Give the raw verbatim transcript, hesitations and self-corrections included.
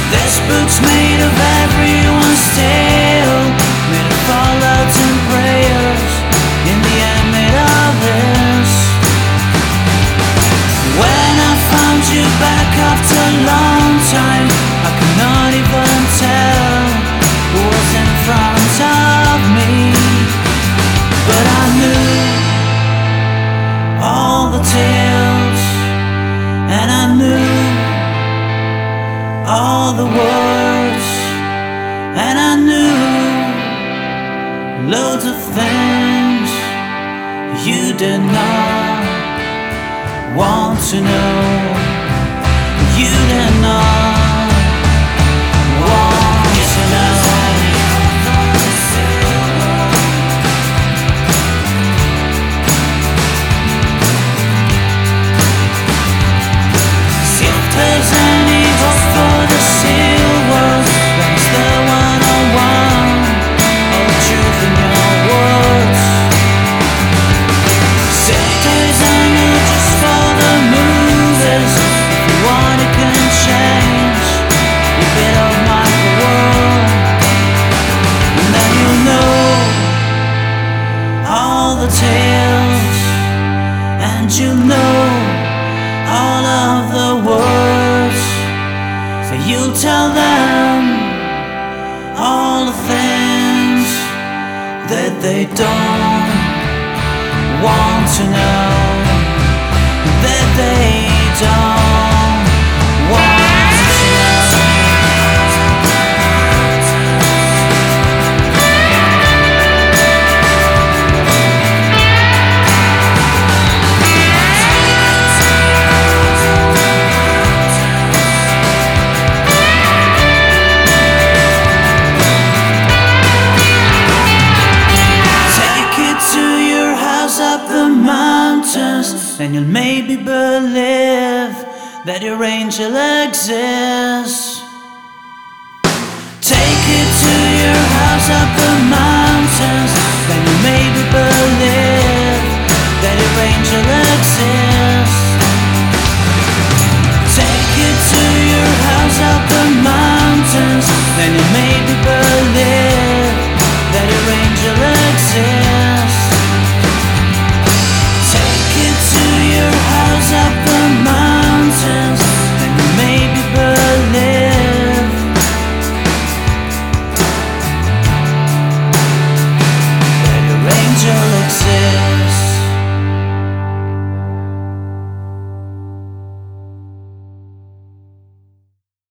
This book's made of everyone's tale, made of fallouts and prayers, in the end made of this. When I found you back after a long time, I could not even tell who was in front of me, but I knew all the tales, and I knew all the words, and I knew loads of things you did not want to know. You did not want to know. If there's any hope for the silver, that's the one on one, all the truth in your words. If there's any just for the movies, if you want it can change a bit of my world, and then you'll know all the tales, and you'll know all of the words. So you'll tell them all the things that they don't want to know, that they don't want to know. Up the mountains, and you'll maybe believe that your angel exists. Take it to your house up the mountains, then you'll maybe believe that your angel exists.